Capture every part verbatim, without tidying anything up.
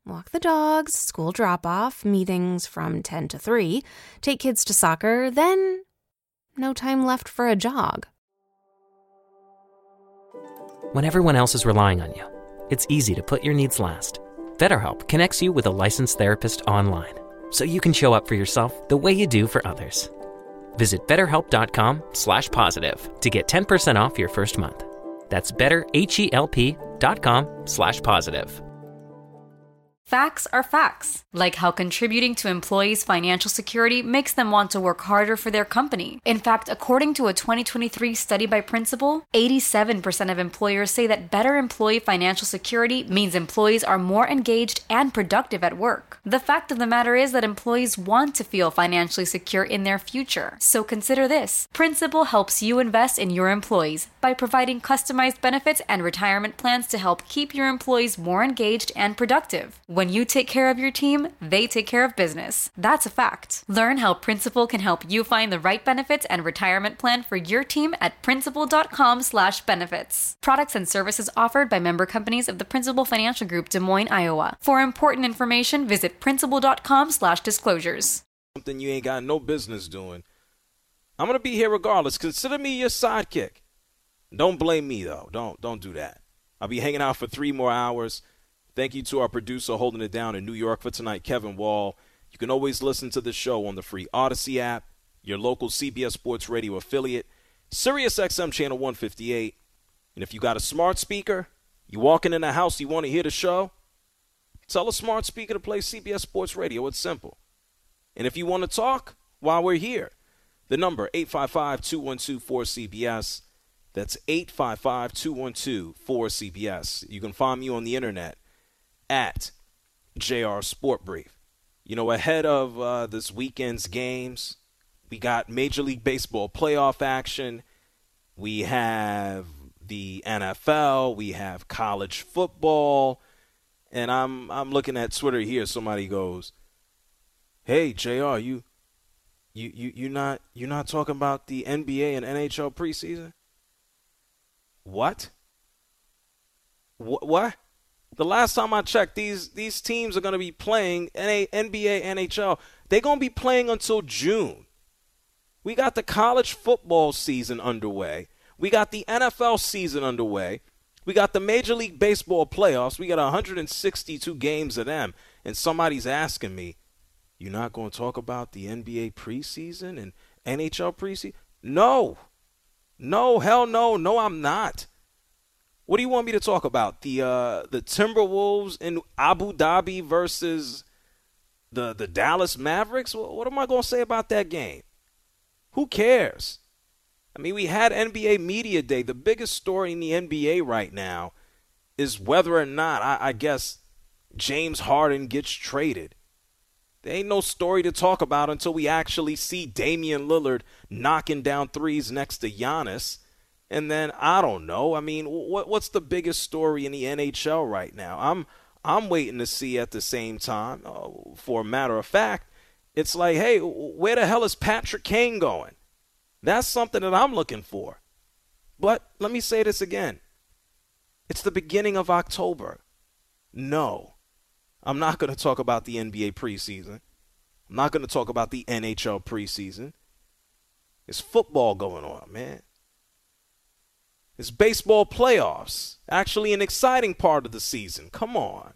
Walk the dogs, school drop-off, meetings from ten to three, take kids to soccer, then no time left for a jog. When everyone else is relying on you, it's easy to put your needs last. BetterHelp connects you with a licensed therapist online, so you can show up for yourself the way you do for others. Visit betterhelp.com slash positive to get ten percent off your first month. That's betterhelp.com slash positive. Facts are facts, like how contributing to employees' financial security makes them want to work harder for their company. In fact, according to a twenty twenty-three study by Principal, eighty-seven percent of employers say that better employee financial security means employees are more engaged and productive at work. The fact of the matter is that employees want to feel financially secure in their future. So consider this. Principal helps you invest in your employees by providing customized benefits and retirement plans to help keep your employees more engaged and productive. When you take care of your team, they take care of business. That's a fact. Learn how Principal can help you find the right benefits and retirement plan for your team at principal.com slash benefits. Products and services offered by member companies of the Principal Financial Group, Des Moines, Iowa. For important information, visit principal.com slash disclosures. Something you ain't got no business doing. I'm going to be here regardless. Consider me your sidekick. Don't blame me, though. Don't, don't do that. I'll be hanging out for three more hours. Thank you to our producer holding it down in New York for tonight, Kevin Wall. You can always listen to the show on the free Odyssey app, your local C B S Sports Radio affiliate, Sirius X M channel one fifty-eight. And if you got a smart speaker, you walking in the house, you want to hear the show, tell a smart speaker to play C B S Sports Radio. It's simple. And if you want to talk while we're here, the number eight five five, two one two, four C B S. That's eight five five, two one two, four C B S. You can find me on the internet at J R Sport Brief. You know, ahead of uh, this weekend's games, we got Major League Baseball playoff action. We have the N F L. We have college football. And I'm I'm looking at Twitter here. Somebody goes, "Hey, J R, you you you you not you're not talking about the N B A and N H L preseason?" What? Wh- what? The last time I checked, these these teams are going to be playing N B A, N H L. They're going to be playing until June. We got the college football season underway. We got the N F L season underway. We got the Major League Baseball playoffs. We got one hundred sixty-two games of them. And somebody's asking me, you're not going to talk about the N B A preseason and N H L preseason? No. No, hell no. No, I'm not. What do you want me to talk about? The uh, the Timberwolves in Abu Dhabi versus the the Dallas Mavericks? What am I going to say about that game? Who cares? I mean, we had N B A Media Day. The biggest story in the N B A right now is whether or not, I, I guess, James Harden gets traded. There ain't no story to talk about until we actually see Damian Lillard knocking down threes next to Giannis. And then, I don't know. I mean, what what's the biggest story in the N H L right now? I'm I'm waiting to see at the same time. Uh, for a matter of fact, it's like, hey, where the hell is Patrick Kane going? That's something that I'm looking for. But let me say this again. It's the beginning of October. No, I'm not going to talk about the N B A preseason. I'm not going to talk about the N H L preseason. It's football going on, man. It's baseball playoffs, actually an exciting part of the season. Come on.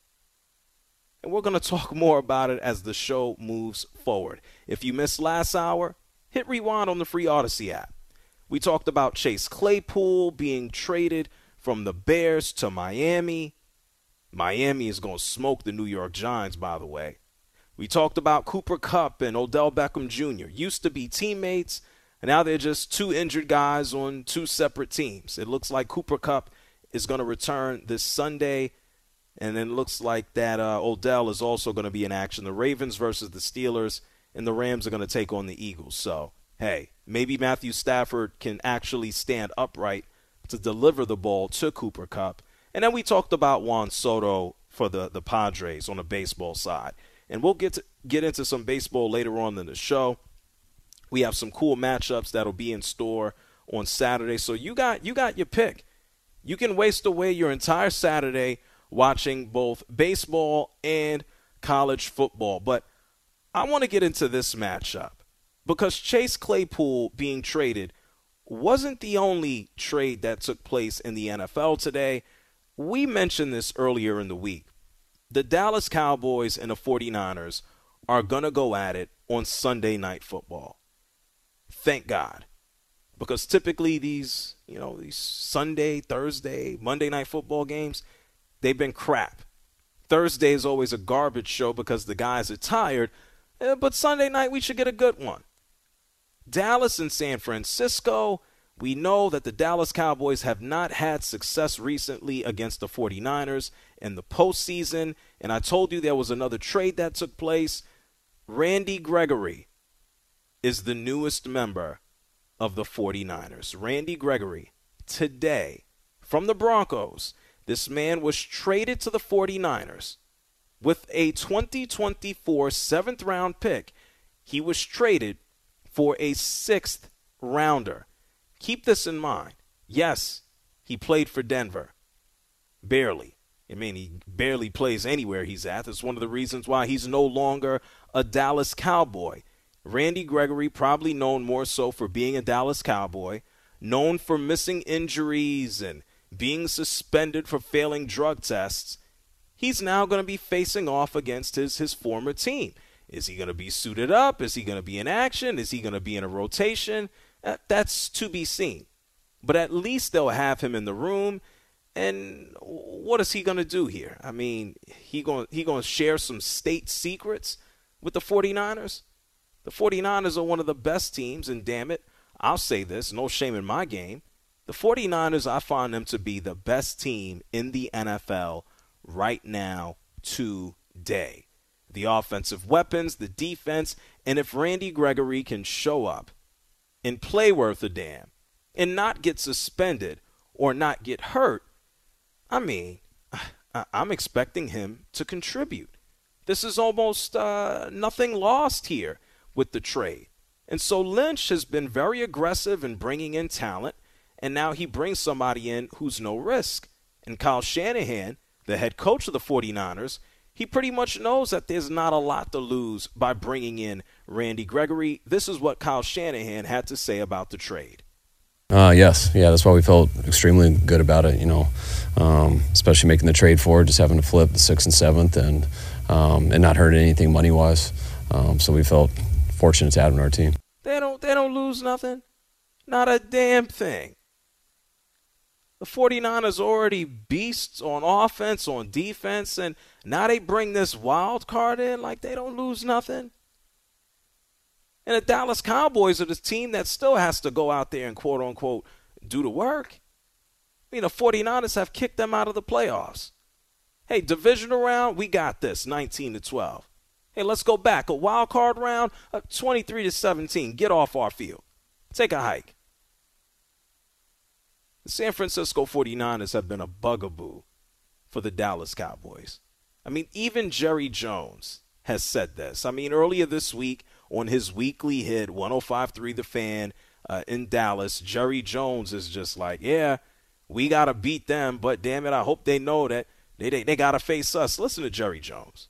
And we're going to talk more about it as the show moves forward. If you missed last hour, hit rewind on the free Odyssey app. We talked about Chase Claypool being traded from the Bears to Miami. Miami is going to smoke the New York Giants, by the way. We talked about Cooper Kupp and Odell Beckham Junior Used to be teammates. And now they're just two injured guys on two separate teams. It looks like Cooper Kupp is going to return this Sunday. And then it looks like that uh, Odell is also going to be in action. The Ravens versus the Steelers, and the Rams are going to take on the Eagles. So, hey, maybe Matthew Stafford can actually stand upright to deliver the ball to Cooper Kupp. And then we talked about Juan Soto for the, the Padres on the baseball side. And we'll get to, get into some baseball later on in the show. We have some cool matchups that'll be in store on Saturday. So you got you got your pick. You can waste away your entire Saturday watching both baseball and college football. But I want to get into this matchup because Chase Claypool being traded wasn't the only trade that took place in the N F L today. We mentioned this earlier in the week. The Dallas Cowboys and the forty-niners are going to go at it on Sunday Night Football. Thank God. Because typically these, you know, these Sunday, Thursday, Monday Night Football games, they've been crap. Thursday is always a garbage show because the guys are tired. Eh, but Sunday night, we should get a good one. Dallas and San Francisco, we know that the Dallas Cowboys have not had success recently against the forty-niners in the postseason. And I told you there was another trade that took place. Randy Gregory is the newest member of the forty-niners. Randy Gregory, today, from the Broncos, this man was traded to the forty-niners with a twenty twenty-four seventh round pick. He was traded for a sixth rounder. Keep this in mind. Yes, he played for Denver. Barely. I mean, he barely plays anywhere he's at. That's one of the reasons why he's no longer a Dallas Cowboy. Randy Gregory, probably known more so for being a Dallas Cowboy, known for missing injuries and being suspended for failing drug tests. He's now going to be facing off against his, his former team. Is he going to be suited up? Is he going to be in action? Is he going to be in a rotation? That, that's to be seen. But at least they'll have him in the room. And what is he going to do here? I mean, he going he going to share some state secrets with the forty-niners? The forty-niners are one of the best teams, and damn it, I'll say this, no shame in my game. The forty-niners, I find them to be the best team in the N F L right now today. The offensive weapons, the defense, and if Randy Gregory can show up and play worth a damn and not get suspended or not get hurt, I mean, I'm expecting him to contribute. This is almost uh, nothing lost here with the trade. And so Lynch has been very aggressive in bringing in talent, and now he brings somebody in who's no risk. And Kyle Shanahan, the head coach of the forty-niners, he pretty much knows that there's not a lot to lose by bringing in Randy Gregory. This is what Kyle Shanahan had to say about the trade. Uh, yes, yeah, that's why we felt extremely good about it, you know, um, especially making the trade for it, just having to flip the sixth and seventh and um, and not hurting anything money-wise. Um, so we felt fortunate to have him on our team. They don't, they don't lose nothing. Not a damn thing. The forty-niners already beasts on offense, on defense, and now they bring this wild card in like they don't lose nothing. And the Dallas Cowboys are the team that still has to go out there and quote-unquote do the work. I mean, the forty-niners have kicked them out of the playoffs. Hey, divisional round, we got this, nineteen to twelve. Hey, let's go back. A wild card round, uh, twenty-three to seventeen. Get off our field. Take a hike. The San Francisco forty-niners have been a bugaboo for the Dallas Cowboys. I mean, even Jerry Jones has said this. I mean, earlier this week on his weekly hit, one oh five point three The Fan uh, in Dallas, Jerry Jones is just like, yeah, we got to beat them, but damn it, I hope they know that they, they, they got to face us. Listen to Jerry Jones.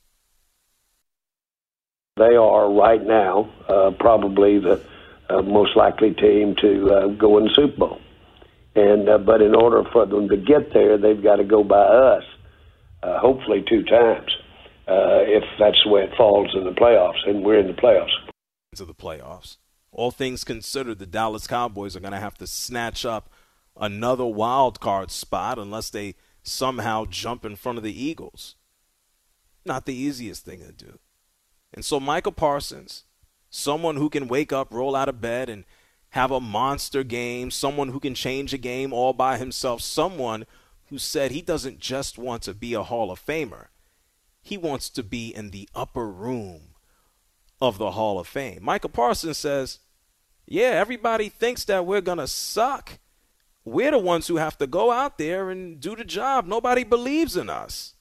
They are right now uh, probably the uh, most likely team to uh, go in the Super Bowl. And uh, but in order for them to get there, they've got to go by us, uh, hopefully two times, uh, if that's the way it falls in the playoffs, and we're in the playoffs. To the playoffs. All things considered, the Dallas Cowboys are going to have to snatch up another wild card spot unless they somehow jump in front of the Eagles. Not the easiest thing to do. And so Michael Parsons, someone who can wake up, roll out of bed, and have a monster game, someone who can change a game all by himself, someone who said he doesn't just want to be a Hall of Famer. He wants to be in the upper room of the Hall of Fame. Michael Parsons says, yeah, everybody thinks that we're going to suck. We're the ones who have to go out there and do the job. Nobody believes in us.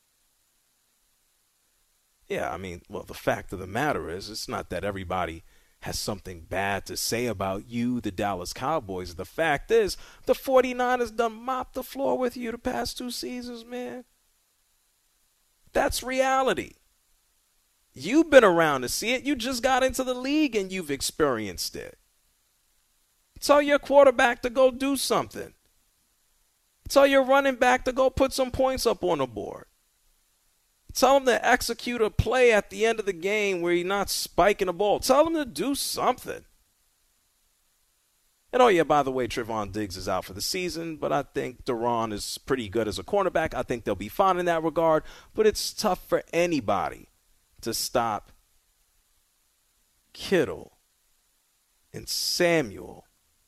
Yeah, I mean, well, the fact of the matter is, it's not that everybody has something bad to say about you, the Dallas Cowboys. The fact is, the 49ers done mopped the floor with you the past two seasons, man. That's reality. You've been around to see it. You just got into the league and you've experienced it. Tell your quarterback to go do something. Tell your running back to go put some points up on the board. Tell him to execute a play at the end of the game where he's not spiking the ball. Tell him to do something. And oh yeah, by the way, Trevon Diggs is out for the season, but I think Duron is pretty good as a cornerback. I think they'll be fine in that regard, but it's tough for anybody to stop Kittle and Samuel,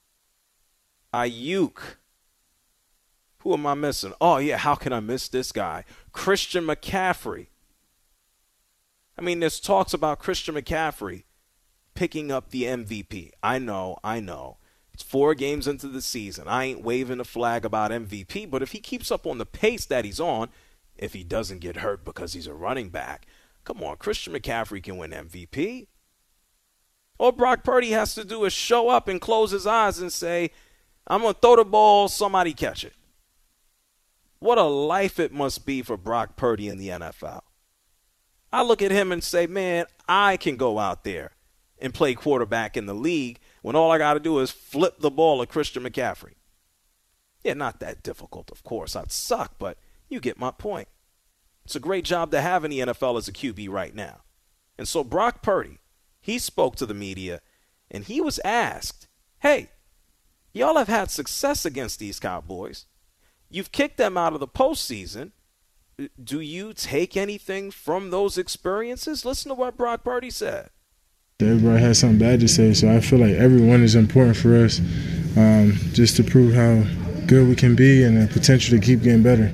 Ayuk. Who am I missing? Oh, yeah, how can I miss this guy? Christian McCaffrey. I mean, there's talks about Christian McCaffrey picking up the M V P. I know, I know. It's four games into the season. I ain't waving a flag about M V P, but if he keeps up on the pace that he's on, if he doesn't get hurt because he's a running back, come on, Christian McCaffrey can win M V P. All Brock Purdy has to do is show up and close his eyes and say, I'm going to throw the ball, somebody catch it. What a life it must be for Brock Purdy in the N F L. I look at him and say, man, I can go out there and play quarterback in the league when all I got to do is flip the ball at Christian McCaffrey. Yeah, not that difficult, of course. I'd suck, but you get my point. It's a great job to have in the N F L as a Q B right now. And so Brock Purdy, he spoke to the media, and he was asked, hey, y'all have had success against these Cowboys. You've kicked them out of the postseason. Do you take anything from those experiences? Listen to what Brock Purdy said. Everybody has something bad to say, so I feel like everyone is important for us um, just to prove how good we can be and the potential to keep getting better.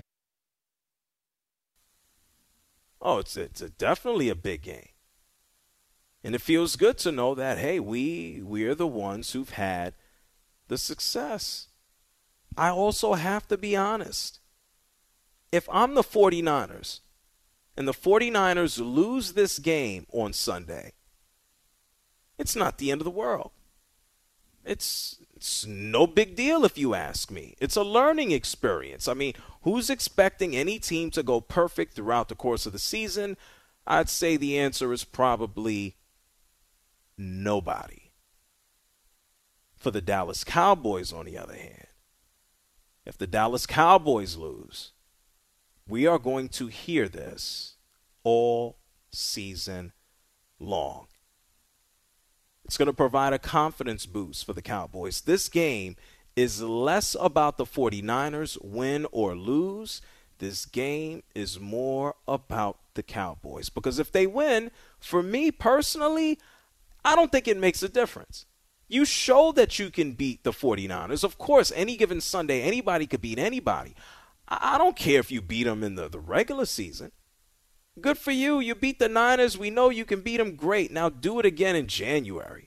Oh, it's, it's a, definitely a big game. And it feels good to know that, hey, we, we're the ones who've had the success. I also have to be honest. If I'm the 49ers and the 49ers lose this game on Sunday, it's not the end of the world. It's, it's no big deal if you ask me. It's a learning experience. I mean, who's expecting any team to go perfect throughout the course of the season? I'd say the answer is probably nobody. For the Dallas Cowboys, on the other hand, if the Dallas Cowboys lose, we are going to hear this all season long. It's going to provide a confidence boost for the Cowboys. This game is less about the 49ers win or lose. This game is more about the Cowboys. Because if they win, for me personally, I don't think it makes a difference. You show that you can beat the 49ers. Of course, any given Sunday, anybody could beat anybody. I don't care if you beat them in the, the regular season. Good for you. You beat the Niners. We know you can beat them. Great. Now do it again in January.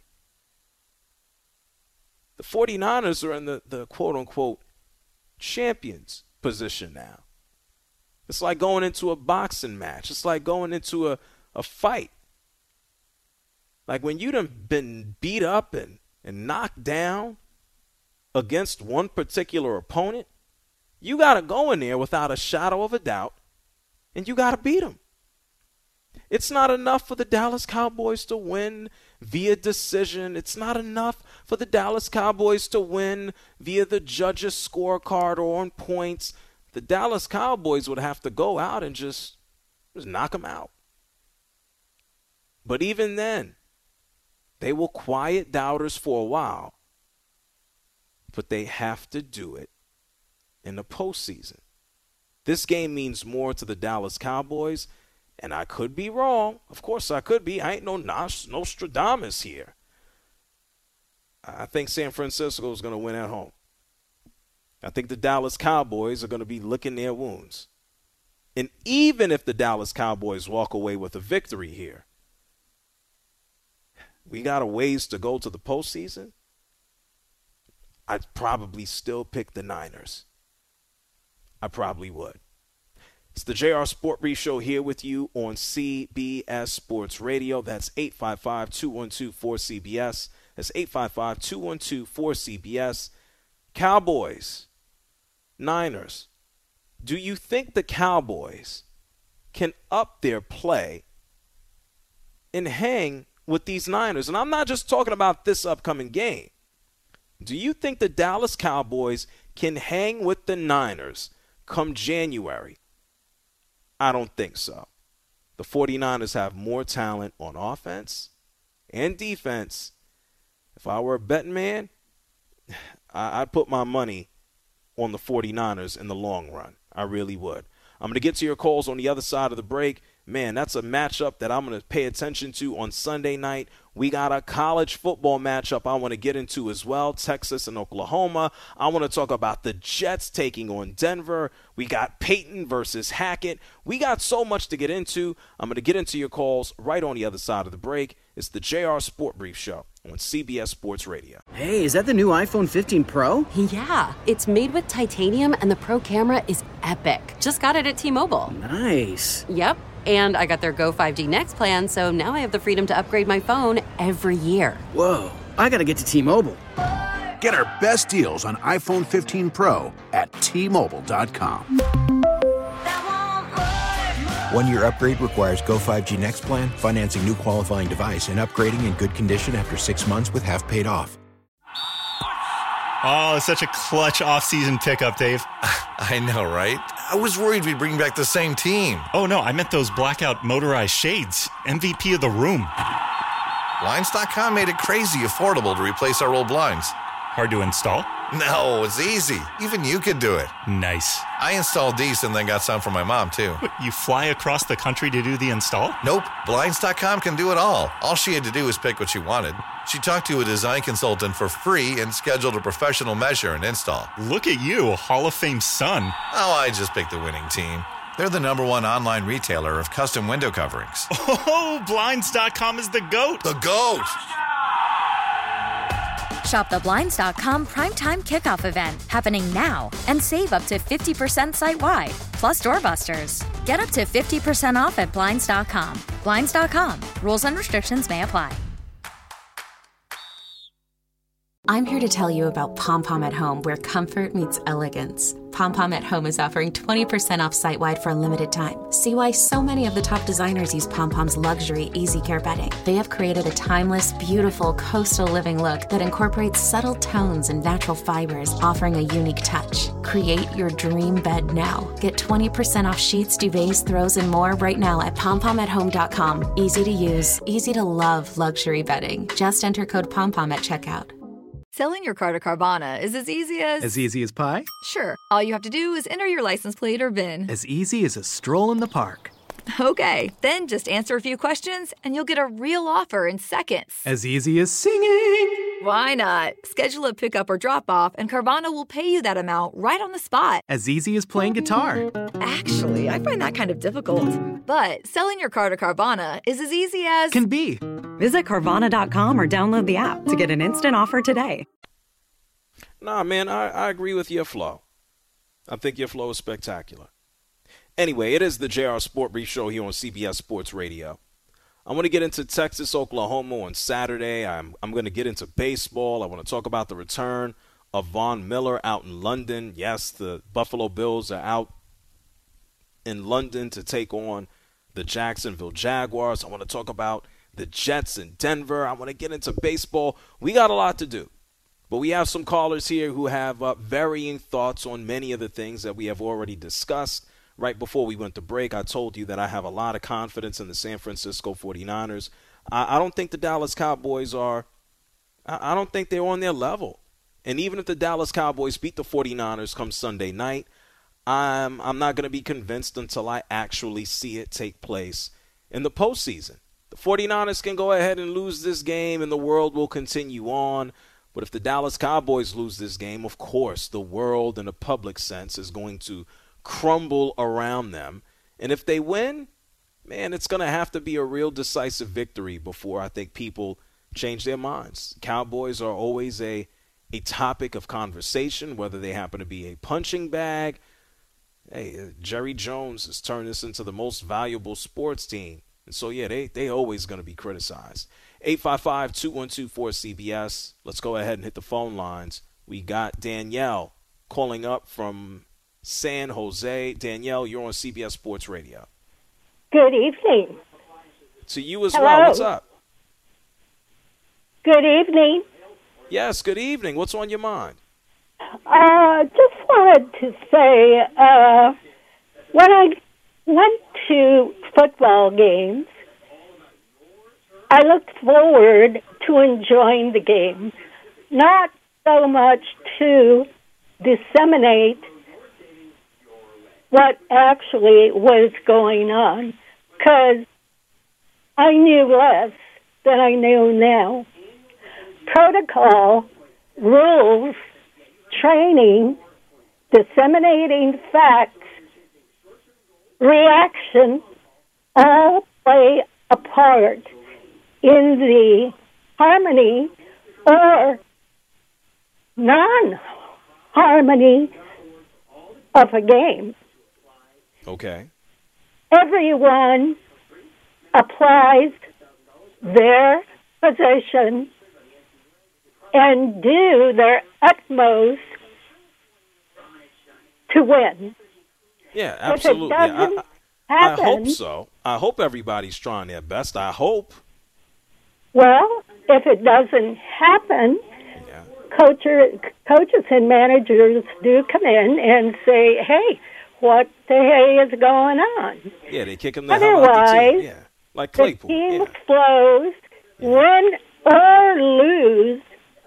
The 49ers are in the, the quote-unquote champions position now. It's like going into a boxing match. It's like going into a, a fight. Like when you done been beat up and, and knocked down against one particular opponent, you got to go in there without a shadow of a doubt, and you got to beat them. It's not enough for the Dallas Cowboys to win via decision. It's not enough for the Dallas Cowboys to win via the judges' scorecard or on points. The Dallas Cowboys would have to go out and just, just knock them out. But even then, they will quiet doubters for a while, but they have to do it in the postseason. This game means more to the Dallas Cowboys, and I could be wrong. Of course I could be. I ain't no Nostradamus here. I think San Francisco is going to win at home. I think the Dallas Cowboys are going to be licking their wounds. And even if the Dallas Cowboys walk away with a victory here, we got a ways to go to the postseason. I'd probably still pick the Niners. I probably would. It's the J R Sport Brief Show here with you on C B S Sports Radio. That's eight five five, two one two, four C B S. That's eight five five, two one two, four C B S. Cowboys, Niners. Do you think the Cowboys can up their play and hang with these Niners? And I'm not just talking about this upcoming game. Do you think the Dallas Cowboys can hang with the Niners come January? I don't think so. The 49ers have more talent on offense and defense. If I were a betting man, I'd put my money on the 49ers in the long run. I really would. I'm going to get to your calls on the other side of the break. Man, that's a matchup that I'm going to pay attention to on Sunday night. We got a college football matchup I want to get into as well, Texas and Oklahoma. I want to talk about the Jets taking on Denver. We got Peyton versus Hackett. We got so much to get into. I'm going to get into your calls right on the other side of the break. It's the J R Sport Brief Show on C B S Sports Radio. Hey, is that the new iPhone fifteen Pro? Yeah, it's made with titanium and the Pro camera is epic. Just got it at T-Mobile. Nice. Yep. And I got their Go five G Next plan, so now I have the freedom to upgrade my phone every year. Whoa, I gotta get to T-Mobile. Get our best deals on iPhone fifteen Pro at T Mobile dot com. One-year upgrade requires Go five G Next plan, financing new qualifying device, and upgrading in good condition after six months with half paid off. Oh, such a clutch off-season pickup, Dave. I know, right? I was worried we'd bring back the same team. Oh, no, I meant those blackout motorized shades. M V P of the room. Blinds dot com made it crazy affordable to replace our old blinds. Hard to install? No, it's easy. Even you could do it. Nice. I installed these and then got some for my mom, too. What, you fly across the country to do the install? Nope. Blinds dot com can do it all. All she had to do was pick what she wanted. She talked to a design consultant for free and scheduled a professional measure and install. Look at you, a Hall of Fame son. Oh, I just picked the winning team. They're the number one online retailer of custom window coverings. Oh, Blinds dot com is the GOAT. The GOAT! Shop the Blinds dot com Primetime Kickoff event happening now and save up to fifty percent site-wide, plus doorbusters. Get up to fifty percent off at Blinds dot com. Blinds dot com. Rules and restrictions may apply. I'm here to tell you about Pom Pom at Home, where comfort meets elegance. Pom Pom at Home is offering twenty percent off site-wide for a limited time. See why so many of the top designers use Pom Pom's luxury Easy Care bedding. They have created a timeless, beautiful coastal living look that incorporates subtle tones and natural fibers, offering a unique touch. Create your dream bed now. Get twenty percent off sheets, duvets, throws, and more right now at pom pom at home dot com. Easy to use, easy to love luxury bedding. Just enter code POMPOM at checkout. Selling your car to Carvana is as easy as... As easy as pie? Sure. All you have to do is enter your license plate or V I N. As easy as a stroll in the park. Okay, then just answer a few questions and you'll get a real offer in seconds. As easy as singing. Why not? Schedule a pickup or drop off and Carvana will pay you that amount right on the spot. As easy as playing guitar. Actually, I find that kind of difficult. But selling your car to Carvana is as easy as... Can be. Visit Carvana dot com or download the app to get an instant offer today. Nah, man, I, I agree with your flow. I think your flow is spectacular. Anyway, it is the J R Sport Brief Show here on C B S Sports Radio. I want to get into Texas, Oklahoma on Saturday. I'm, I'm going to get into baseball. I want to talk about the return of Von Miller out in London. Yes, the Buffalo Bills are out in London to take on the Jacksonville Jaguars. I want to talk about the Jets in Denver. I want to get into baseball. We got a lot to do. But we have some callers here who have uh, varying thoughts on many of the things that we have already discussed. Right before we went to break, I told you that I have a lot of confidence in the San Francisco forty-niners. I, I don't think the Dallas Cowboys are I, – I don't think they're on their level. And even if the Dallas Cowboys beat the forty-niners come Sunday night, I'm, I'm not going to be convinced until I actually see it take place in the postseason. The forty-niners can go ahead and lose this game and the world will continue on. But if the Dallas Cowboys lose this game, of course, the world in a public sense is going to crumble around them. And if they win, man, it's going to have to be a real decisive victory before I think people change their minds. Cowboys are always a, a topic of conversation, whether they happen to be a punching bag. hey, uh, Jerry Jones has turned this into the most valuable sports team. And so, yeah, they they always going to be criticized. eight five five, two one two, four C B S. Let's go ahead and hit the phone lines. We got Danielle calling up from San Jose. Danielle, you're on C B S Sports Radio. Good evening. To you as Hello. well. What's up? Good evening. Yes, good evening. What's on your mind? Uh, just wanted to say, uh, when I went to football games, I looked forward to enjoying the game, not so much to disseminate what actually was going on, because I knew less than I know now. Protocol, rules, training, disseminating facts, reaction, all play a part in the harmony or non-harmony of a game. Okay. Everyone applies their position and do their utmost to win. Yeah, absolutely. If it doesn't Yeah, I, I, happen, I hope so. I hope everybody's trying their best. I hope. Well, if it doesn't happen, yeah. coacher, coaches and managers do come in and say, hey, what the hey is going on? Yeah, they kick them the hell out the team. Yeah, like Claypool. The team yeah. flows, yeah. win or lose.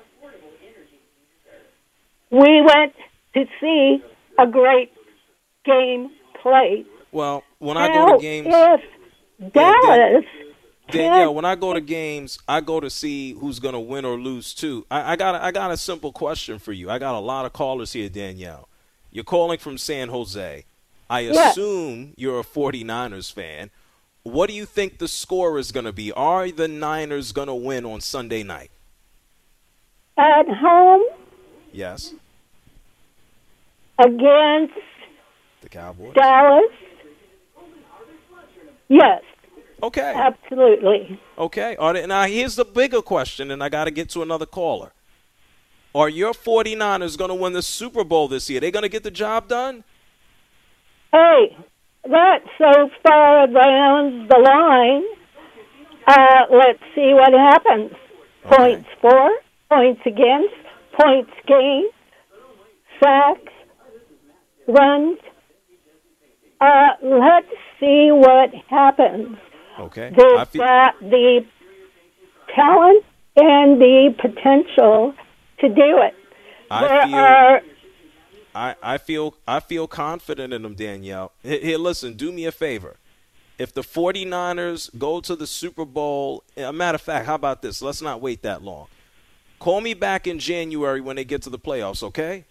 We went to see a great game played. Well, when I now, go to games, if Dallas, Danielle, when I go to games, I go to see who's going to win or lose too. I, I got I got a simple question for you. I got a lot of callers here, Danielle. You're calling from San Jose. I yes. assume you're a forty-niners fan. What do you think the score is going to be? Are the Niners going to win on Sunday night? At home? Yes. Against the Cowboys? Dallas? Yes. Okay. Absolutely. Okay. Are they, now, here's the bigger question, and I got to get to another caller. Are your forty-niners going to win the Super Bowl this year? They going to get the job done? Hey, that's so far down the line. Uh, let's see what happens. Okay. Points for, points against, points gained, sacks, runs. Uh, let's see what happens. Okay. They've feel- got the talent and the potential to do it. I there feel, are. I, I feel I feel confident in them, Danielle. Here, here, listen, do me a favor. If the forty-niners go to the Super Bowl, a matter of fact, how about this? Let's not wait that long. Call me back in January when they get to the playoffs, okay?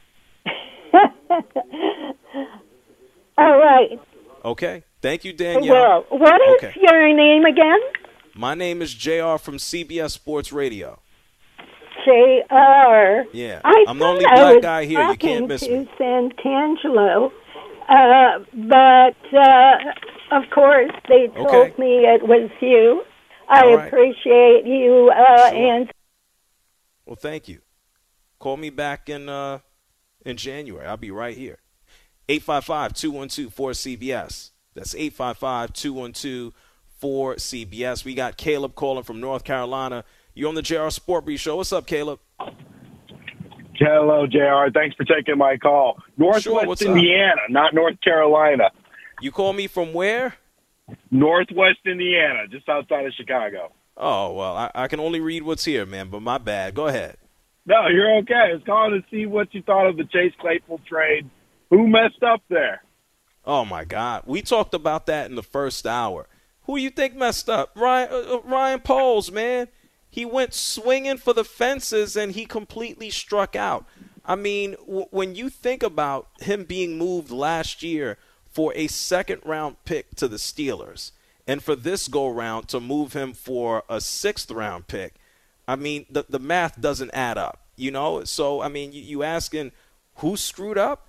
All right. Okay. Thank you, Danielle. Well, what is okay. your name again? My name is J R from C B S Sports Radio. J R. Yeah. I I'm the only I black was guy here. You can't miss to me. Santangelo, uh, but uh, of course they told okay. me it was you. I All right. appreciate you uh, sure. and. Well, thank you. Call me back in uh, in January. I'll be right here. eight five five, two one two, four C B S. That's eight five five, two one two, four C B S. We got Caleb calling from North Carolina. You're on the J R Sport Brief Show. What's up, Caleb? Hello, J R. Thanks for taking my call. Northwest sure, what's Indiana, up? not North Carolina. You call me from where? Northwest Indiana, just outside of Chicago. Oh, well, I, I can only read what's here, man, but my bad. Go ahead. No, you're okay. I was calling to see what you thought of the Chase Claypool trade. Who messed up there? Oh, my God. We talked about that in the first hour. Who you think messed up? Ryan, uh, Ryan Poles, man. He went swinging for the fences, and he completely struck out. I mean, w- when you think about him being moved last year for a second-round pick to the Steelers, and for this go-round to move him for a sixth-round pick, I mean, the, the math doesn't add up, you know? So, I mean, you, you asking who screwed up?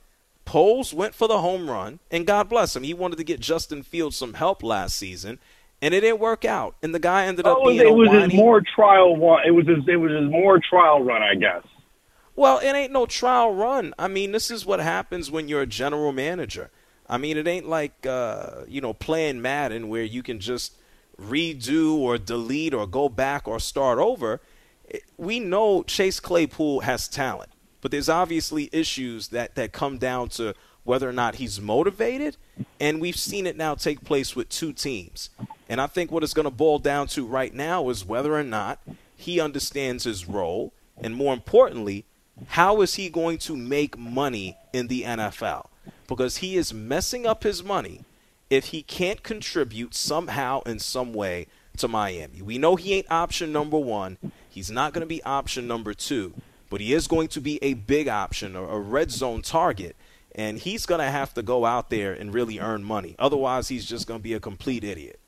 Poles went for the home run, and God bless him. He wanted to get Justin Fields some help last season, and it didn't work out. And the guy ended up oh, being it a was whiny. his more trial one. It was his, it was his more trial run, I guess. Well, it ain't no trial run. I mean, this is what happens when you're a general manager. I mean, it ain't like, uh, you know, playing Madden where you can just redo or delete or go back or start over. We know Chase Claypool has talent, but there's obviously issues that, that come down to whether or not he's motivated, and we've seen it now take place with two teams. And I think what it's going to boil down to right now is whether or not he understands his role, and more importantly, how is he going to make money in the N F L? Because he is messing up his money if he can't contribute somehow in some way to Miami. We know he ain't option number one. He's not going to be option number two, but he is going to be a big option, or a red zone target, and he's going to have to go out there and really earn money. Otherwise, he's just going to be a complete idiot.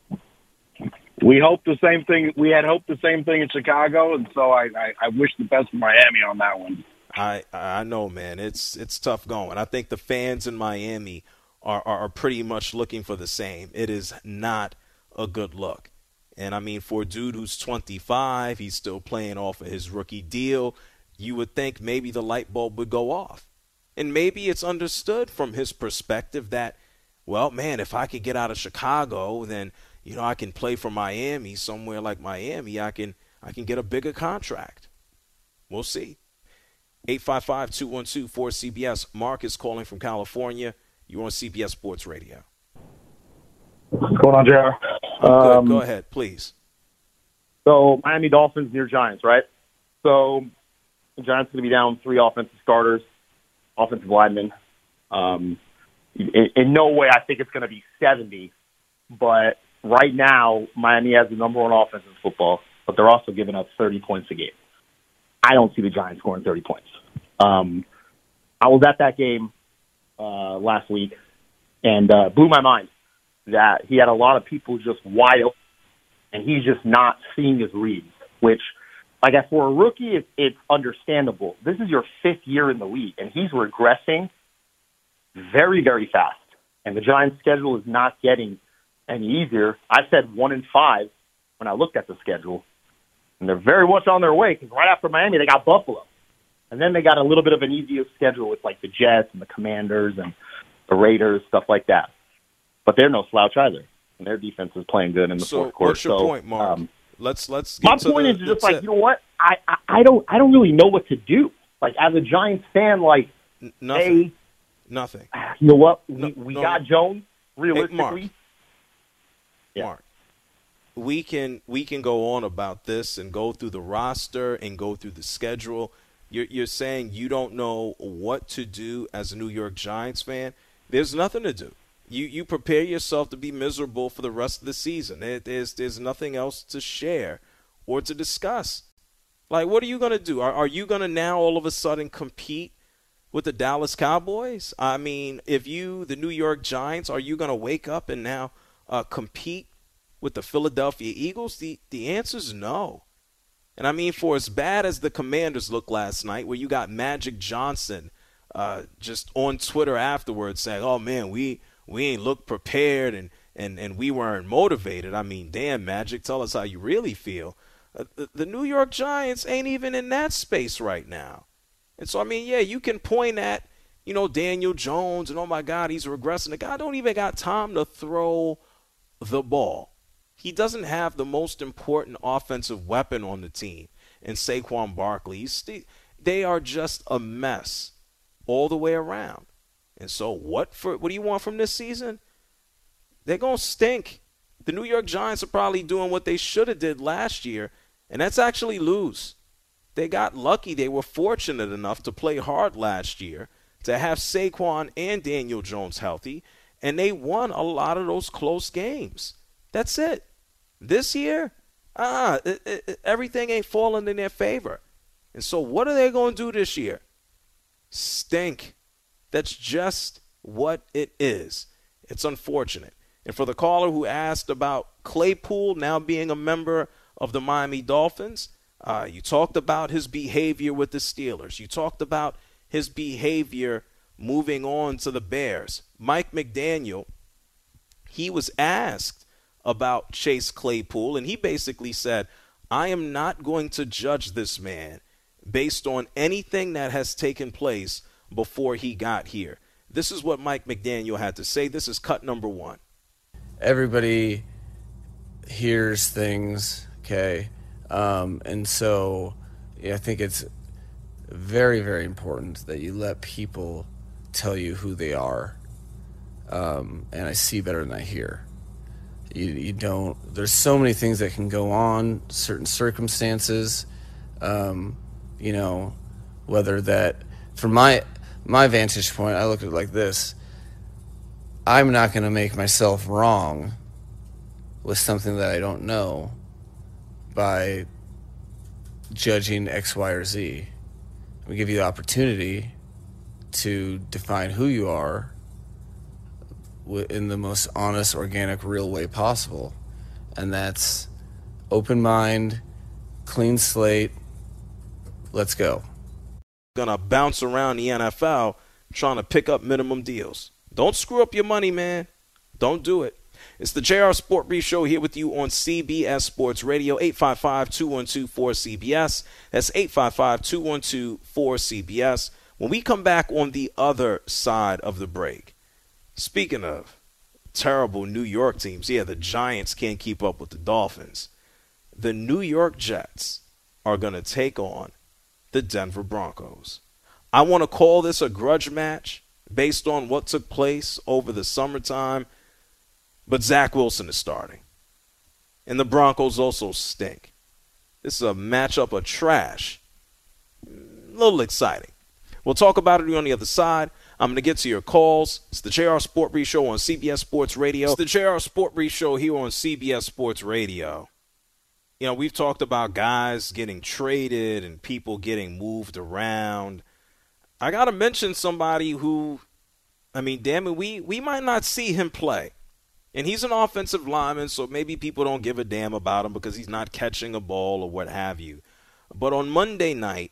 We hope the same thing. We had hoped the same thing in Chicago, and so I, I, I wish the best for Miami on that one. I I know, man. It's it's tough going. I think the fans in Miami are, are, are pretty much looking for the same. It is not a good look. And, I mean, for a dude who's twenty-five, he's still playing off of his rookie deal, you would think maybe the light bulb would go off. And maybe it's understood from his perspective that, well, man, if I could get out of Chicago, then, you know, I can play for Miami, somewhere like Miami. I can I can get a bigger contract. We'll see. eight five five, two one two, four C B S. Mark is calling from California. You're on C B S Sports Radio. What's going on, J R? Um, Go ahead, please. So, Miami Dolphins near Giants, right? So, the Giants are going to be down three offensive starters, offensive linemen. Um, in, in no way I think it's going to be seventy, but right now, Miami has the number one offense in football, but they're also giving up thirty points a game. I don't see the Giants scoring thirty points. Um, I was at that game uh, last week, and uh, blew my mind that he had a lot of people just wide open, and he's just not seeing his reads, which, I guess, for a rookie, it, it's understandable. This is your fifth year in the league, and he's regressing very, very fast. And the Giants' schedule is not getting any easier. I said one in five when I looked at the schedule, and they're very much on their way, because right after Miami, they got Buffalo. And then they got a little bit of an easier schedule with, like, the Jets and the Commanders and the Raiders, stuff like that. But they're no slouch either, and their defense is playing good in the so fourth quarter. What's your so, point, Mark? Um, let's let's. Get my to point the, is just the like, tip. you know what? I, I I don't I don't really know what to do. Like, as a Giants fan, like, N- nothing, hey, nothing. You know what? We, No, we no, got no. Jones. Hey, Realistically, Mark. Yeah. Mark, we can we can go on about this and go through the roster and go through the schedule. You're you're saying you don't know what to do as a New York Giants fan. There's nothing to do. You you prepare yourself to be miserable for the rest of the season. There, there's there's nothing else to share or to discuss. Like, what are you going to do? Are, are you going to now all of a sudden compete with the Dallas Cowboys? I mean, if you, the New York Giants, are you going to wake up and now uh, compete with the Philadelphia Eagles? The the answer is no. And I mean, for as bad as the Commanders looked last night, where you got Magic Johnson uh, just on Twitter afterwards saying, oh, man, we – we ain't looked prepared and, and, and we weren't motivated. I mean, damn, Magic, tell us how you really feel. Uh, the, the New York Giants ain't even in that space right now. And so, I mean, yeah, you can point at, you know, Daniel Jones and, oh, my God, he's regressing. The guy don't even got time to throw the ball. He doesn't have the most important offensive weapon on the team in Saquon Barkley. He's st- they are just a mess all the way around. And so what for? What do you want from this season? They're going to stink. The New York Giants are probably doing what they should have did last year, and that's actually lose. They got lucky. They were fortunate enough to play hard last year, to have Saquon and Daniel Jones healthy, and they won a lot of those close games. That's it. This year, ah, it, it, everything ain't falling in their favor. And so what are they going to do this year? Stink. That's just what it is. It's unfortunate. And for the caller who asked about Claypool now being a member of the Miami Dolphins, uh, you talked about his behavior with the Steelers. You talked about his behavior moving on to the Bears. Mike McDaniel, he was asked about Chase Claypool, and he basically said, I am not going to judge this man based on anything that has taken place before he got here. This is what Mike McDaniel had to say. This is cut number one. Everybody hears things, okay? Um, and so yeah, I think it's very, very important that you let people tell you who they are. Um, and I see better than I hear. You, you don't, there's so many things that can go on, certain circumstances, um, you know, whether that, from my, my vantage point, I look at it like this. I'm not going to make myself wrong with something that I don't know by judging X, Y, or Z. We give you the opportunity to define who you are in the most honest, organic, real way possible. And that's open mind, clean slate, let's go. Gonna bounce around the N F L trying to pick up minimum deals. Don't screw up your money, man. Don't do it. It's the J R Sport Brief Show here with you on C B S Sports Radio, eight five five, two one two, four C B S. That's eight five five, two one two, four C B S. When we come back on the other side of the break, speaking of terrible New York teams, yeah, the Giants can't keep up with the Dolphins. The New York Jets are going to take on the Denver Broncos. I want to call this a grudge match based on what took place over the summertime, but Zach Wilson is starting. And the Broncos also stink. This is a matchup of trash. A little exciting. We'll talk about it on the other side. I'm going to get to your calls. It's the J R Sport Brief Show on C B S Sports Radio. It's the J R Sport Brief Show here on C B S Sports Radio. You know, we've talked about guys getting traded and people getting moved around. I got to mention somebody who, I mean, damn it, we, we might not see him play. And he's an offensive lineman, so maybe people don't give a damn about him because he's not catching a ball or what have you. But on Monday night,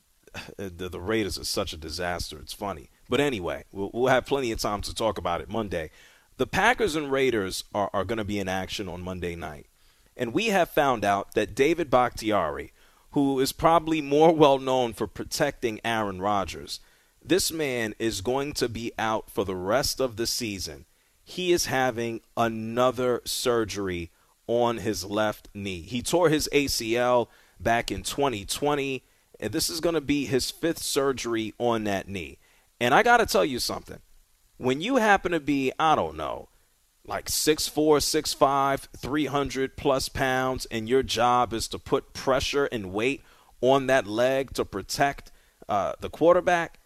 the, the Raiders are such a disaster. It's funny. But anyway, we'll, we'll have plenty of time to talk about it Monday. The Packers and Raiders are, are going to be in action on Monday night. And we have found out that David Bakhtiari, who is probably more well known for protecting Aaron Rodgers, this man is going to be out for the rest of the season. He is having another surgery on his left knee. He tore his A C L back in twenty twenty, and this is going to be his fifth surgery on that knee. And I got to tell you something. When you happen to be, I don't know, like six four, six five, three hundred plus pounds, and your job is to put pressure and weight on that leg to protect uh, the quarterback,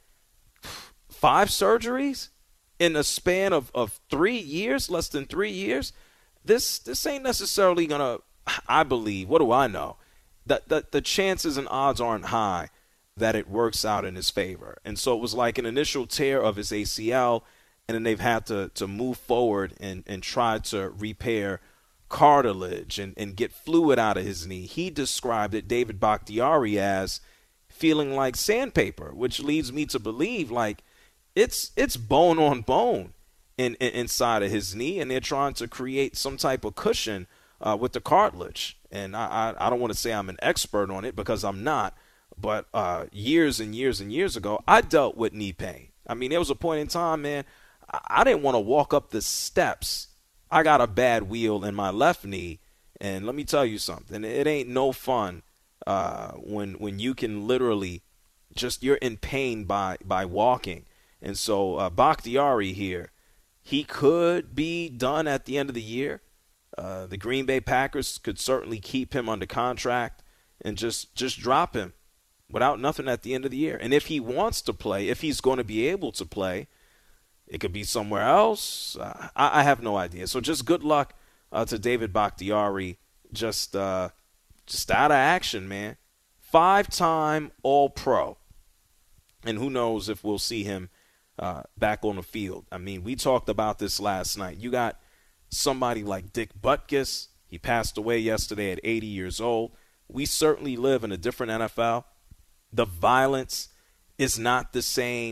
five surgeries in a span of, of three years, less than three years, this this ain't necessarily going to, I believe, what do I know? The, the, the chances and odds aren't high that it works out in his favor. And so it was like an initial tear of his A C L, and then they've had to, to move forward and, and try to repair cartilage and, and get fluid out of his knee. He described it, David Bakhtiari, as feeling like sandpaper, which leads me to believe like it's it's bone on bone in, in inside of his knee, and they're trying to create some type of cushion uh, with the cartilage. And I, I, I don't want to say I'm an expert on it because I'm not, but uh, years and years and years ago, I dealt with knee pain. I mean, there was a point in time, man, I, I didn't want to walk up the steps. I got a bad wheel in my left knee, and let me tell you something. It ain't no fun uh, when when you can literally just, you're in pain by, by walking. And so uh, Bakhtiari here, he could be done at the end of the year. Uh, the Green Bay Packers could certainly keep him under contract and just, just drop him without nothing at the end of the year. And if he wants to play, if he's going to be able to play, it could be somewhere else. Uh, I, I have no idea. So just good luck uh, to David Bakhtiari, just uh, just out of action, man. Five-time All-Pro. And who knows if we'll see him uh, back on the field. I mean, we talked about this last night. You got somebody like Dick Butkus. He passed away yesterday at eighty years old. We certainly live in a different N F L. The violence is not the same.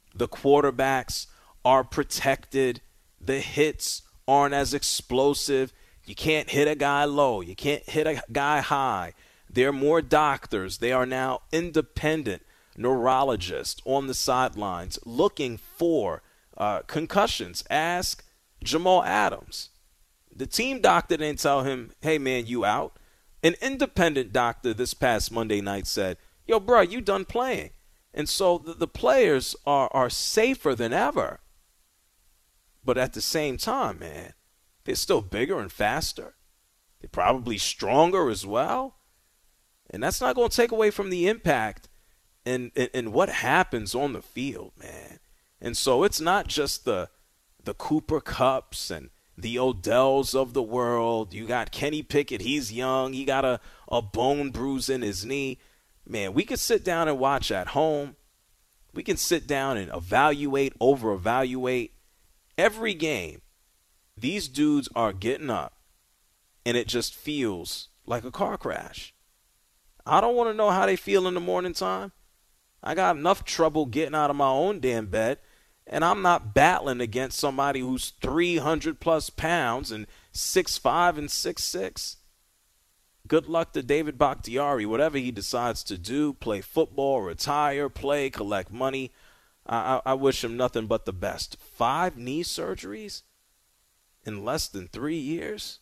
The quarterbacks are protected. The hits aren't as explosive. You can't hit a guy low. You can't hit a guy high. There are more doctors. They are now independent neurologists on the sidelines looking for uh, concussions. Ask Jamal Adams. The team doctor didn't tell him, hey, man, you out. An independent doctor this past Monday night said, yo, bro, you done playing. And so the, the players are, are safer than ever. But at the same time, man, they're still bigger and faster. They're probably stronger as well. And that's not going to take away from the impact and, and, and what happens on the field, man. And so it's not just the the Cooper Kupps and the Odells of the world. You got Kenny Pickett. He's young. He got a, a bone bruise in his knee. Man, we could sit down and watch at home. We can sit down and evaluate, over-evaluate. Every game, these dudes are getting up, and it just feels like a car crash. I don't want to know how they feel in the morning time. I got enough trouble getting out of my own damn bed, and I'm not battling against somebody who's three hundred plus pounds and six five and six six. Good luck to David Bakhtiari, whatever he decides to do, play football, retire, play, collect money. I, I wish him nothing but the best. Five knee surgeries in less than three years?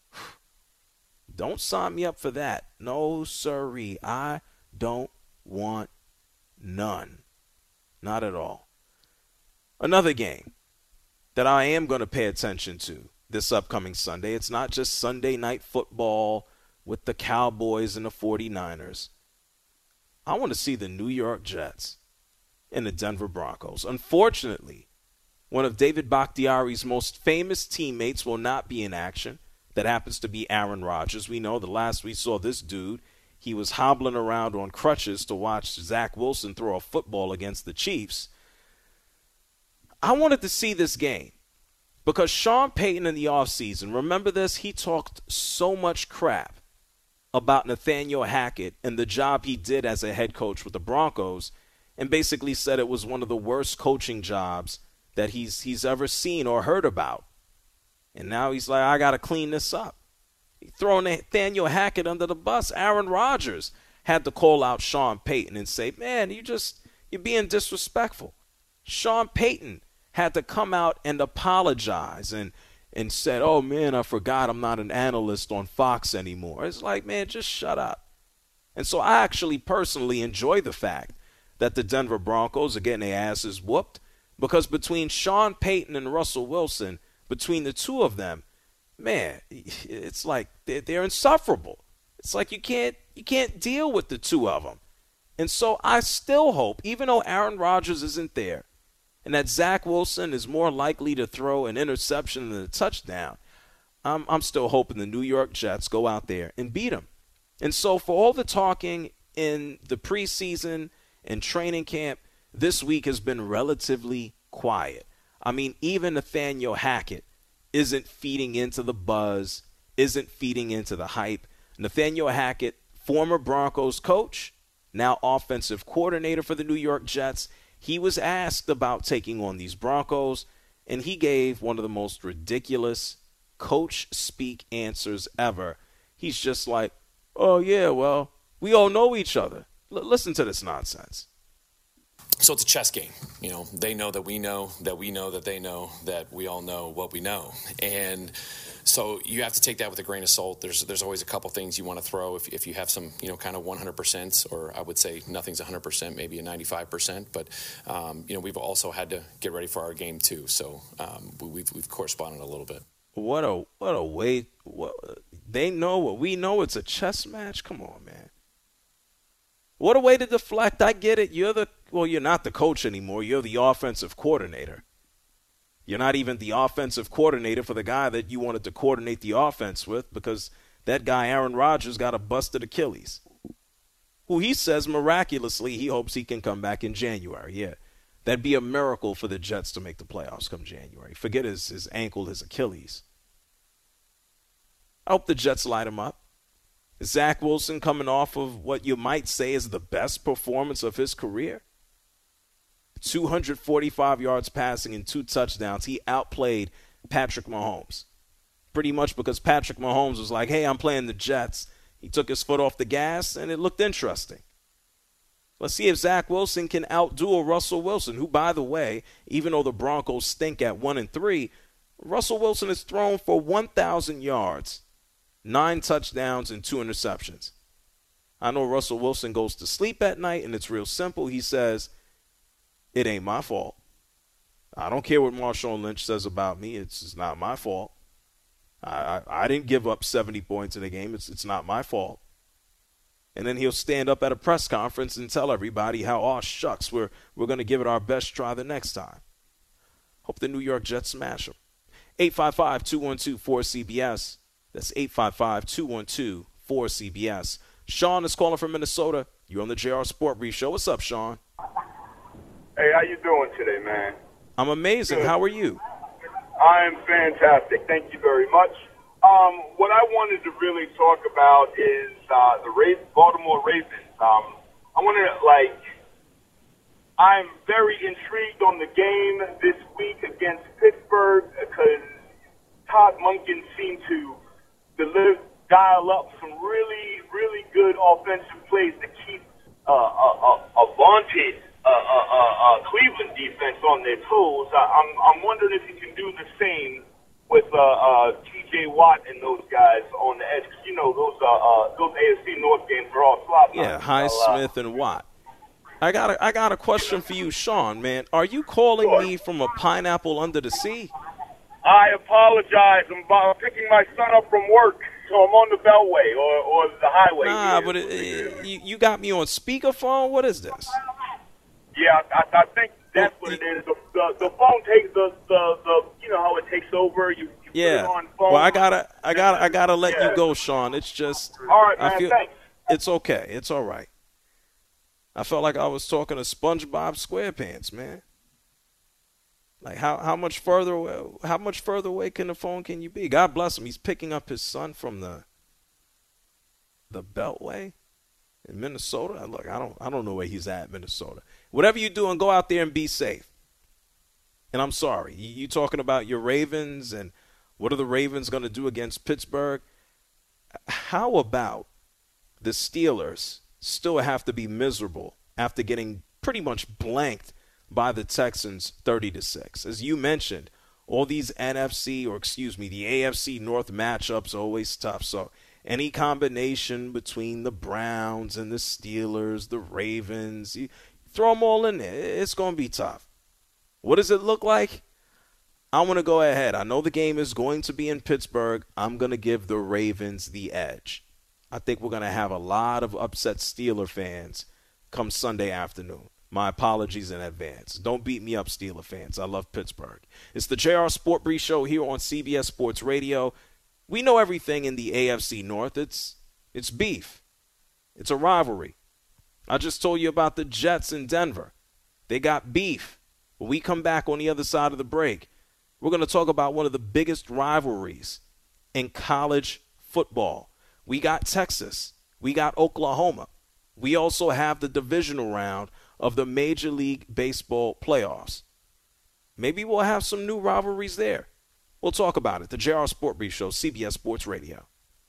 Don't sign me up for that. No, sirree. I don't want none. Not at all. Another game that I am going to pay attention to this upcoming Sunday. It's not just Sunday night football with the Cowboys and the forty-niners. I want to see the New York Jets and the Denver Broncos. Unfortunately, one of David Bakhtiari's most famous teammates will not be in action. That happens to be Aaron Rodgers. We know the last we saw this dude, he was hobbling around on crutches to watch Zach Wilson throw a football against the Chiefs. I wanted to see this game because Sean Payton in the offseason, remember this? He talked so much crap about Nathaniel Hackett and the job he did as a head coach with the Broncos, and basically said it was one of the worst coaching jobs that he's he's ever seen or heard about. And now he's like, I got to clean this up. He throwing Nathaniel Hackett under the bus. Aaron Rodgers had to call out Sean Payton and say, man, you just, you're being disrespectful. Sean Payton had to come out and apologize and, and said, oh, man, I forgot I'm not an analyst on Fox anymore. It's like, man, just shut up. And so I actually personally enjoy the fact that the Denver Broncos are getting their asses whooped, because between Sean Payton and Russell Wilson, between the two of them, man, it's like they're, they're insufferable. It's like you can't you can't deal with the two of them. And so I still hope, even though Aaron Rodgers isn't there, and that Zach Wilson is more likely to throw an interception than a touchdown, I'm, I'm still hoping the New York Jets go out there and beat them. And so for all the talking in the preseason and training camp, this week has been relatively quiet. I mean, even Nathaniel Hackett isn't feeding into the buzz, isn't feeding into the hype. Nathaniel Hackett, former Broncos coach, now offensive coordinator for the New York Jets, he was asked about taking on these Broncos, and he gave one of the most ridiculous coach speak answers ever. He's just like, oh, yeah, well, we all know each other. L- listen to this nonsense. So it's a chess game. You know, they know that we know, that we know that they know, that we all know what we know. And so you have to take that with a grain of salt. There's there's always a couple things you want to throw if if you have some, you know, kind of one hundred percent, or I would say nothing's one hundred percent, maybe a ninety-five percent. But, um, you know, we've also had to get ready for our game too. So um, we've, we've corresponded a little bit. What a, what a way. What, they know what we know. It's a chess match. Come on, man. What a way to deflect. I get it. You're the Well, you're not the coach anymore. You're the offensive coordinator. You're not even the offensive coordinator for the guy that you wanted to coordinate the offense with, because that guy, Aaron Rodgers, got a busted Achilles, who he says miraculously he hopes he can come back in January. Yeah, that'd be a miracle for the Jets to make the playoffs come January. Forget his, his ankle, his Achilles. I hope the Jets light him up. Zach Wilson coming off of what you might say is the best performance of his career. two hundred forty-five yards passing and two touchdowns. He outplayed Patrick Mahomes. Pretty much because Patrick Mahomes was like, hey, I'm playing the Jets. He took his foot off the gas, and it looked interesting. Let's see if Zach Wilson can outduel Russell Wilson, who, by the way, even though the Broncos stink at one and three, Russell Wilson has thrown for one thousand yards, nine touchdowns, and two interceptions. I know Russell Wilson goes to sleep at night, and it's real simple. He says, it ain't my fault. I don't care what Marshawn Lynch says about me. It's, it's not my fault. I, I, I didn't give up seventy points in the game. It's, it's not my fault. And then he'll stand up at a press conference and tell everybody how, oh, shucks, we're, we're going to give it our best try the next time. Hope the New York Jets smash them. eight five five, two one two, four C B S. That's eight five five, two one two, four C B S. Sean is calling from Minnesota. You're on the J R Sport Brief Show. What's up, Sean? Hey, how you doing today, man? I'm amazing. Good. How are you? I am fantastic. Thank you very much. Um, what I wanted to really talk about is uh, the Ravens, Baltimore Ravens. Um, I want to, like, I'm very intrigued on the game this week against Pittsburgh because Todd Monken seemed to deliver, dial up some really, really good offensive plays to keep uh, a, a, a vaunted uh, uh, uh, Cleveland defense on their toes. I, I'm, I'm wondering if you can do the same with uh, uh, T J Watt and those guys on the edge. Cause, you know, those uh, uh, those A F C North games are all flop. Yeah, Highsmith so, uh, and Watt. I got a, I got a question for you, Sean, man. Are you calling sure. me from a pineapple under the sea? I apologize. I'm, I'm picking my son up from work, so I'm on the Beltway or, or the highway. Nah, here. but it, it, you, you got me on speakerphone? What is this? Yeah, I, I think that's what it is. The, the, the phone takes the, the, the, you know how it takes over. You, you yeah. put it on phone. Well, I gotta, I gotta, I gotta let yeah. you go, Sean. It's just, all right, man. I feel, thanks. It's okay. It's all right. I felt like I was talking to SpongeBob SquarePants, man. Like how, how much further away, how much further away can the phone can you be? God bless him. He's picking up his son from the the Beltway in Minnesota. Look, I don't I don't know where he's at in Minnesota. Whatever you're doing, go out there and be safe. And I'm sorry, you, you talking about your Ravens and what are the Ravens going to do against Pittsburgh? How about the Steelers still have to be miserable after getting pretty much blanked by the Texans thirty to six. As you mentioned, all these N F C, or excuse me, the A F C North matchups are always tough. So any combination between the Browns and the Steelers, the Ravens, you throw them all in there. It's going to be tough. What does it look like? I want to go ahead. I know the game is going to be in Pittsburgh. I'm going to give the Ravens the edge. I think we're going to have a lot of upset Steeler fans come Sunday afternoon. My apologies in advance. Don't beat me up, Steeler fans. I love Pittsburgh. It's the J R Sport Brief Show here on C B S Sports Radio. We know everything in the A F C North. It's it's beef. It's a rivalry. I just told you about the Jets in Denver. They got beef. When we come back on the other side of the break, we're going to talk about one of the biggest rivalries in college football. We got Texas. We got Oklahoma. We also have the divisional round of the Major League Baseball playoffs. Maybe we'll have some new rivalries there. We'll talk about it. The J R Sport Brief Show, C B S Sports Radio.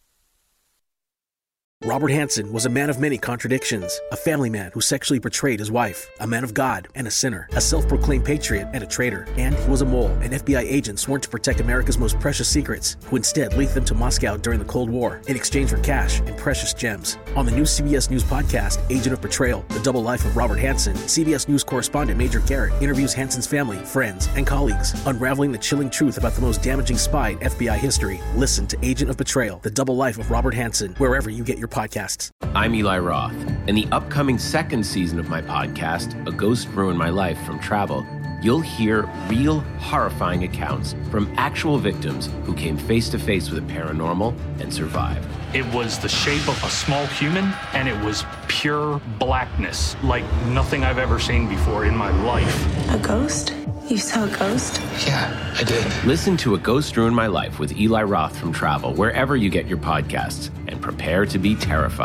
Robert Hansen was a man of many contradictions, a family man who sexually betrayed his wife, a man of God and a sinner, a self-proclaimed patriot and a traitor, and he was a mole, an F B I agent sworn to protect America's most precious secrets, who instead leaked them to Moscow during the Cold War in exchange for cash and precious gems. On the new C B S News podcast, Agent of Betrayal, The Double Life of Robert Hansen, C B S News correspondent Major Garrett interviews Hansen's family, friends, and colleagues, unraveling the chilling truth about the most damaging spy in F B I history. Listen to Agent of Betrayal, The Double Life of Robert Hansen, wherever you get your podcasts. I'm Eli Roth. In the upcoming second season of my podcast, A Ghost Ruined My Life from Travel, you'll hear real, horrifying accounts from actual victims who came face to face with the paranormal and survived. It was the shape of a small human, and it was pure blackness, like nothing I've ever seen before in my life. A ghost? You saw a ghost? Yeah, I did. Listen to A Ghost Ruined My Life with Eli Roth from Travel, wherever you get your podcasts, and prepare to be terrified.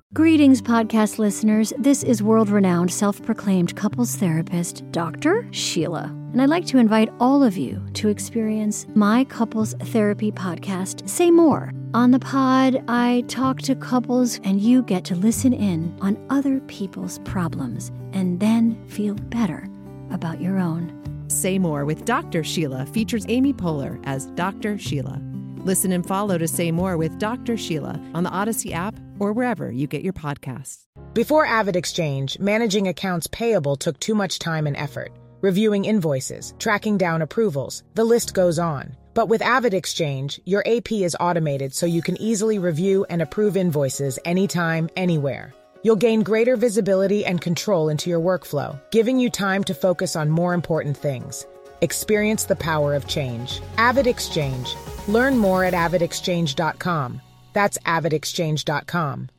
Greetings, podcast listeners. This is world-renowned, self-proclaimed couples therapist, Doctor Sheila. And I'd like to invite all of you to experience my couples therapy podcast, Say More. On the pod, I talk to couples and you get to listen in on other people's problems and then feel better about your own. Say More with Doctor Sheila features Amy Poehler as Doctor Sheila. Listen and follow to Say More with Doctor Sheila on the Odyssey app or wherever you get your podcasts. Before AvidXchange, managing accounts payable took too much time and effort. Reviewing invoices, tracking down approvals, the list goes on. But with AvidXchange, your A P is automated so you can easily review and approve invoices anytime, anywhere. You'll gain greater visibility and control into your workflow, giving you time to focus on more important things. Experience the power of change. AvidXchange. Learn more at avid exchange dot com. That's avid exchange dot com.